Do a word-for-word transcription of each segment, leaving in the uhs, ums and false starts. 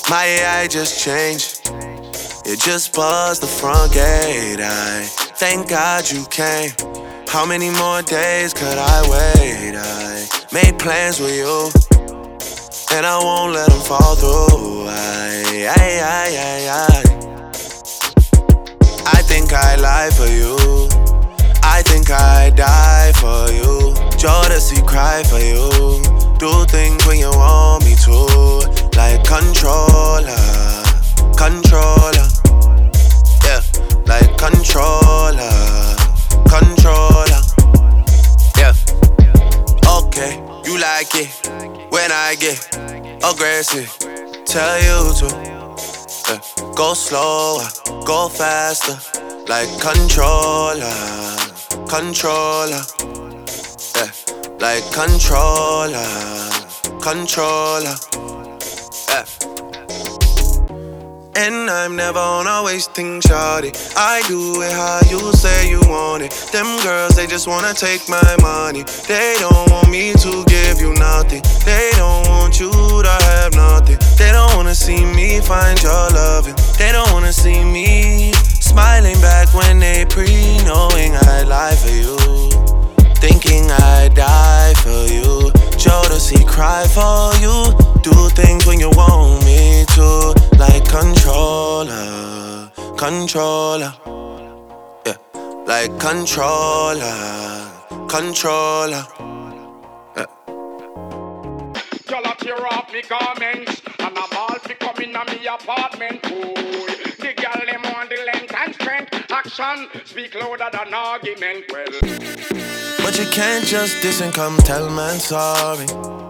My A I just changed. It just buzzed the front gate. I thank God you came. How many more days could I wait? I made plans with you, and I won't let them fall through. I, I, I, I, I. I think I lie for you. I think I die for you. Jodeci cry for you. Do things when you want me to. Like controller, controller. Yeah, like controller, controller. Yeah. Okay, you like it when I get aggressive. Tell you to. Yeah. Go slower, go faster, like controller, controller, yeah, like controller, controller, yeah. And I'm never on a wasting shawty. I do it how you say you want it. Them girls, they just wanna take my money. They don't want me to give you nothing. They don't want you to have nothing. They don't wanna see me find your loving. They don't wanna see me smiling back when they pre, knowing I lie for you, thinking I die for you. Jodeci cry for you. Do things when you want me to. Like controller, controller. Yeah, like controller, controller. Yeah. Y'all a tear off me garments, and I'm all fi come in a me apartment. Ooh, the girl them want the length and strength. Action speak louder than argument. Well, but you can't just diss and come tell man sorry.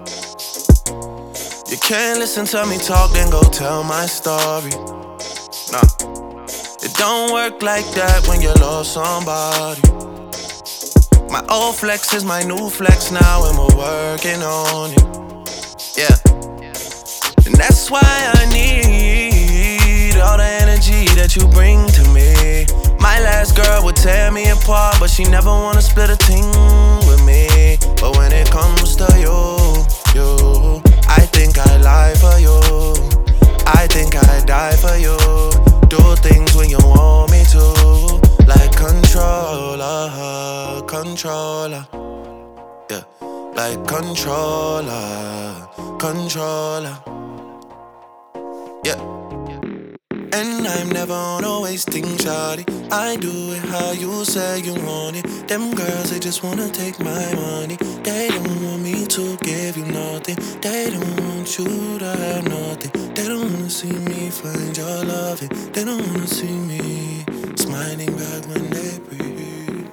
You can't listen to me talk, then go tell my story. Nah, it don't work like that when you love somebody. My old flex is my new flex now, and we're working on it. Yeah, and that's why I need all the energy that you bring to me. My last girl would tear me apart, but she never wanna split a thing with me. But when it comes to you, you, I think I lie for you. I think I die for you. Do things when you want me to. Like controller, controller. Yeah, like controller, controller. Yeah. And I'm never on a wasting shawty. I do it how you say you want it. Them girls, they just wanna take my money. They don't want me to give you nothing. They don't want you to have nothing. They don't wanna see me find your loving. They don't wanna see me smiling back when they breathe.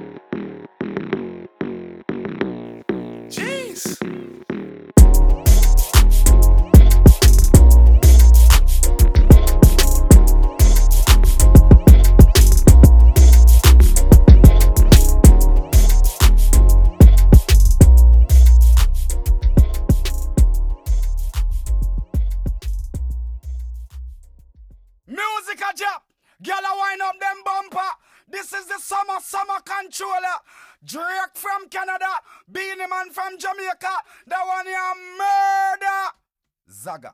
Jeez. Summer, summer controller. Drake from Canada. Beanie Man from Jamaica. The one you murder. Zaga.